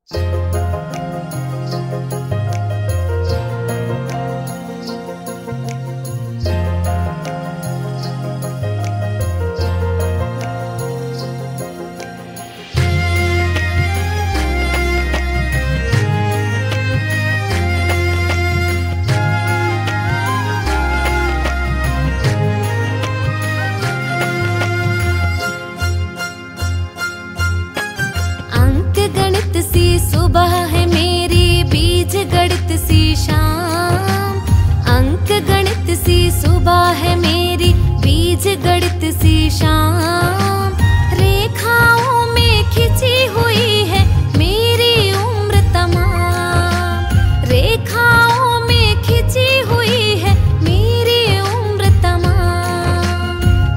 सुबह है मेरी, बीज गणित सी शाम। अंक गणित सी सुबह है मेरी, बीज गणित सी शाम। रेखाओं में खिंची हुई है मेरी उम्र तमाम। रेखाओं में खिंची हुई है मेरी उम्र तमाम।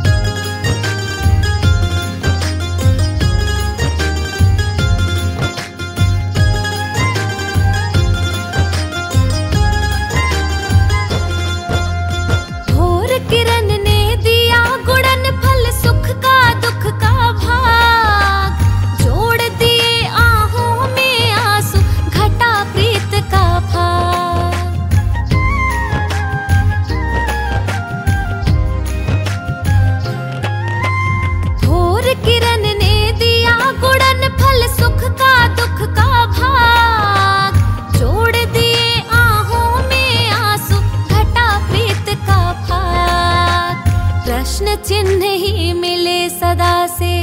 किरण ने दिया गुणन फल, सुख का दुख का भाग। जोड़ दिए आहों में आंसू, घटा प्रीत का भाग। भोर किरण ने दिया गुणन फल, सुख का दुख का भाग। जोड़ दिए आहों में आंसू, घटा प्रीत का भाग। प्रश्न चिन्ह ही मिले सदा से,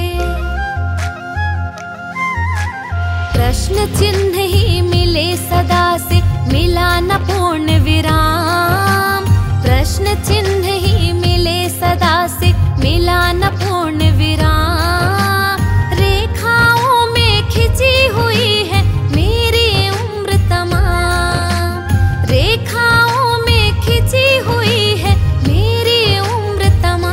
प्रश्न चिन्ह ही मिले सदा से, मिला न पूर्ण विराम। प्रश्न चिन्ह ही मिले सदा से, मिला न पूर्ण विराम। रेखाओं में खिंची हुई है मेरी उम्र तमाम। रेखाओं में खिंची हुई है मेरी उम्र तमाम।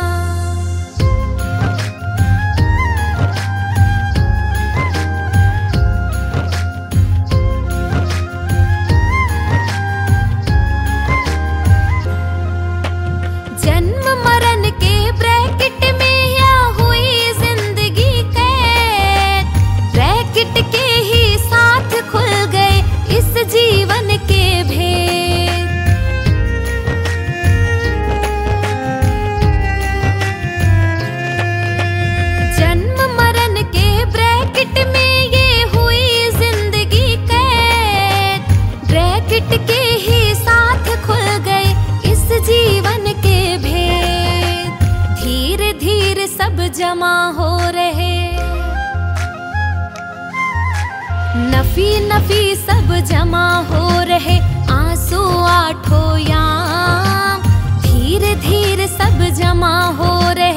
जन्म मरण के ब्रैकेट में या हुई जिंदगी कैद। ब्रैकेट के ही साथ खुल गए इस जीवन के भेद। जन्म मरण के ब्रैकेट में ये हुई जिंदगी कैद। ब्रैकेट के ही साथ खुल गए इस जीवन के भेद। धीरे धीरे सब जमा हो रहे, नफी नफी सब जमा हो रहे, आंसू आठों याम। धीरे धीरे सब जमा हो रहे,